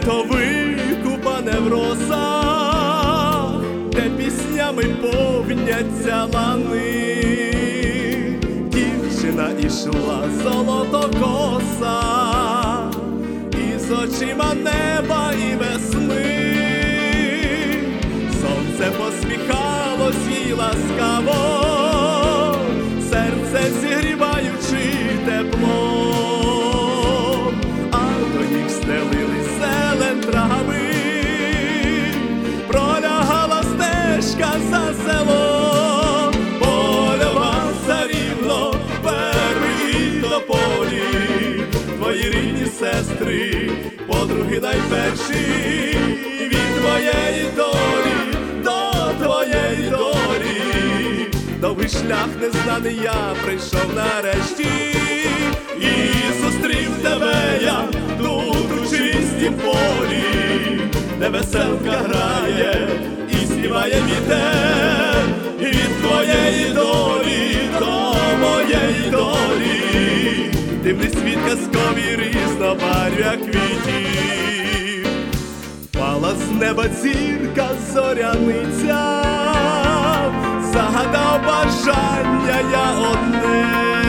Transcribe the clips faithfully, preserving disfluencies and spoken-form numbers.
літо викупане в росах, де піснями повняться лани. Дівчина ішла золотокоса, із очима неба і весни. Сонце посміхалось їй ласкаво, серце зігріваючи теплом, а до ніг стелили зелень трави, пролягала стежка за селом. Польова царівно, верби і тополі, твої рідні сестри, подруги найперші, від твоєї долі до твоєї долі. Довгий шлях незнаний я прийшов нарешті, і зустрів тебе я тут у чистім полі, де веселка грає і співає вітер. Від твоєї долі до моєї долі, дивний світ казковий різнобарв'я квітів. Пала з неба зірка зоряниця, загадав бажання я одне,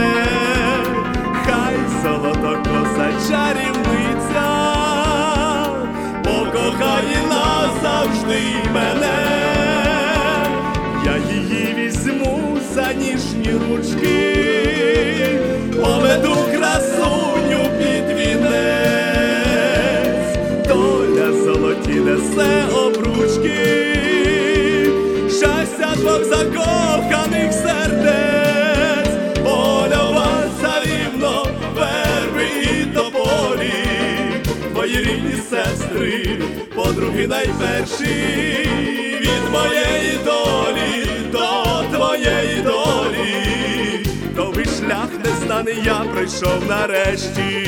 хай золотокоса чарівниця покохає назавжди мене. Я її візьму за ніжні ручки, поведу красуню під вінець. Доля золоті несе обручки, щастя двох закоханих сердець. Польова царівно, верби і тополі, твої рідні сестри, подруги найперші, від моєї долі до твоєї долі. Довгий шлях незнаний я пройшов нарешті.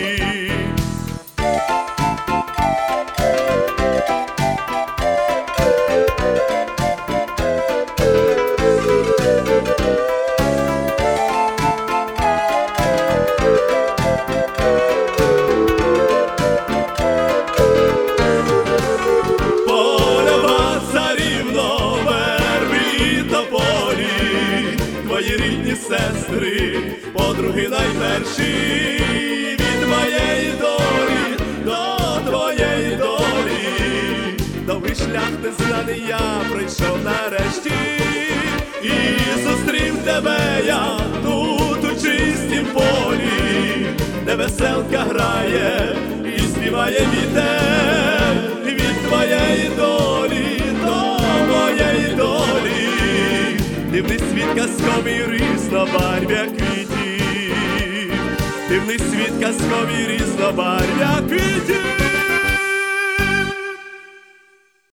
Твої рідні сестри, подруги найперші, від моєї долі до твоєї долі. Довгий шлях незнаний я пройшов нарешті, і зустрів тебе я тут у чистім полі, де веселка грає і співає вітер. Від твоєї долі до моєї долі, дивний світ казковий різнобарв'я квітів, дивний світ казковий різнобарв'я квітів.